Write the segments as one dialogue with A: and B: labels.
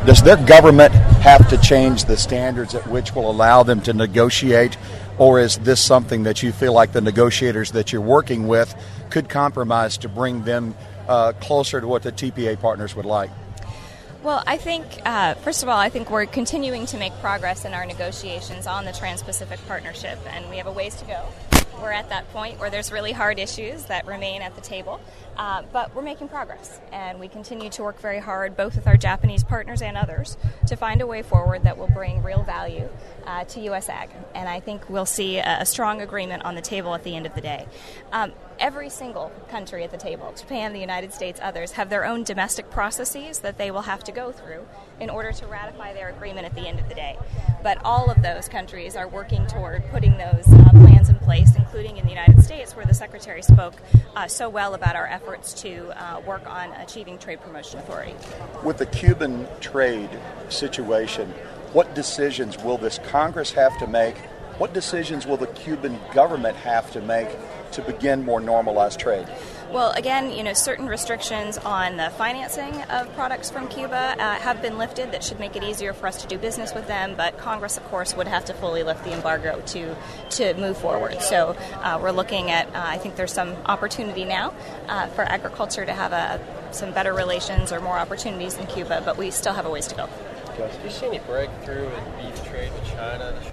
A: Does their government have to change the standards at which will allow them to negotiate, or is this something that you feel like the negotiators that you're working with could compromise to bring them closer to what the TPA partners would like?
B: Well, I think, first of all, I think we're continuing to make progress in our negotiations on the Trans-Pacific Partnership, and we have a ways to go. We're at that point where there's really hard issues that remain at the table, but we're making progress, and we continue to work very hard, both with our Japanese partners and others, to find a way forward that will bring real value to U.S. Ag. And I think we'll see a strong agreement on the table at the end of the day. Every single country at the table, Japan, the United States, others, have their own domestic processes that they will have to go through in order to ratify their agreement at the end of the day. But all of those countries are working toward putting those plans in place, including in the United States, where the Secretary spoke so well about our efforts to work on achieving trade promotion authority.
A: With the Cuban trade situation, what decisions will this Congress have to make? What decisions will the Cuban government have to make to begin more normalized trade?
B: Well, again, certain restrictions on the financing of products from Cuba have been lifted that should make it easier for us to do business with them, but Congress, of course, would have to fully lift the embargo to move forward. So we're looking at, I think there's some opportunity now for agriculture to have some better relations or more opportunities in Cuba, but we still have a ways to go.
C: Do you see any breakthrough in beef trade with China this year?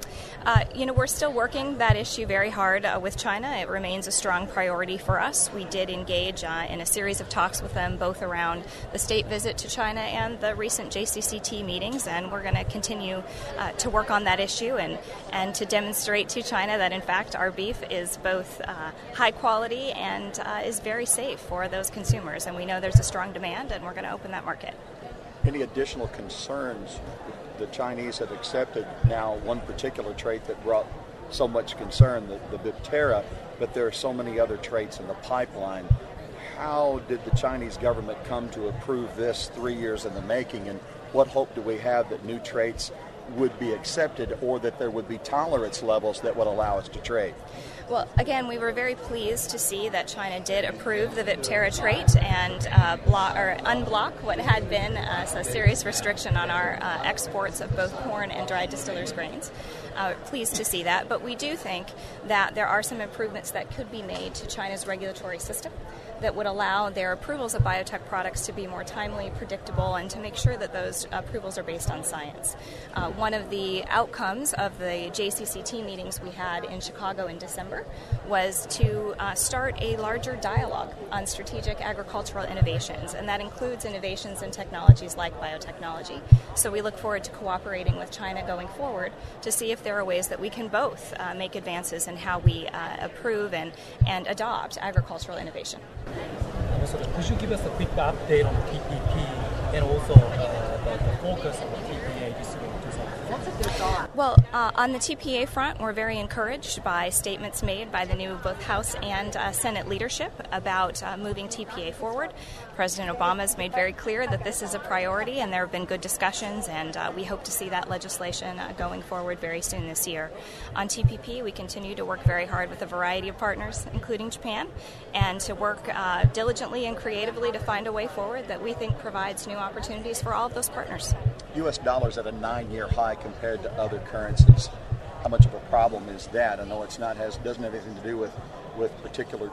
B: We're still working that issue very hard with China. It remains a strong priority for us. We did engage in a series of talks with them, both around the state visit to China and the recent JCCT meetings, and we're going to continue to work on that issue and to demonstrate to China that, in fact, our beef is both high quality and is very safe for those consumers. And we know there's a strong demand, and we're going to open that market.
A: Any additional concerns? The Chinese have accepted now one particular trait that brought so much concern, the Viptera, but there are so many other traits in the pipeline. How did the Chinese government come to approve this 3 years in the making, and what hope do we have that new traits would be accepted or that there would be tolerance levels that would allow us to trade?
B: Well, again, we were very pleased to see that China did approve the Viptera trait and unblock what had been a serious restriction on our exports of both corn and dried distillers grains. Pleased to see that, but we do think that there are some improvements that could be made to China's regulatory system that would allow their approvals of biotech products to be more timely, predictable, and to make sure that those approvals are based on science. One of the outcomes of the JCCT meetings we had in Chicago in December was to start a larger dialogue on strategic agricultural innovations, and that includes innovations in technologies like biotechnology. So we look forward to cooperating with China going forward to see if there are ways that we can both make advances in how we approve and adopt agricultural innovation.
D: Also, could you give us a quick update on the TPP and also the focus on the TPA this year?
B: Well, on the TPA front, we're very encouraged by statements made by the new both House and Senate leadership about moving TPA forward. President Obama has made very clear that this is a priority, and there have been good discussions, and we hope to see that legislation going forward very soon this year. On TPP, we continue to work very hard with a variety of partners, including Japan, and to work diligently and creatively to find a way forward that we think provides new opportunities for all of those partners.
A: U.S. dollars at a 9-year high compared to other currencies. How much of a problem is that? I know doesn't have anything to do with particular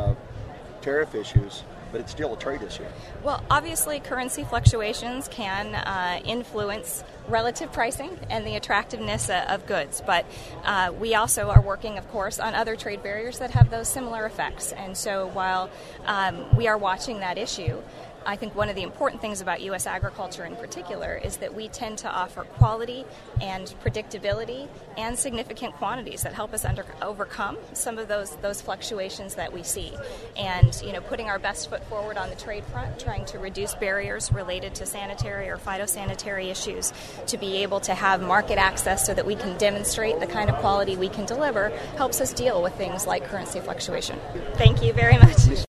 A: tariff issues, but it's still a trade issue.
B: Well, obviously, currency fluctuations can influence relative pricing and the attractiveness of goods, but we also are working, of course, on other trade barriers that have those similar effects. And so while we are watching that issue, I think one of the important things about U.S. agriculture in particular is that we tend to offer quality and predictability and significant quantities that help us overcome some of those fluctuations that we see. And, putting our best foot forward on the trade front, trying to reduce barriers related to sanitary or phytosanitary issues, to be able to have market access so that we can demonstrate the kind of quality we can deliver, helps us deal with things like currency fluctuation. Thank you very much.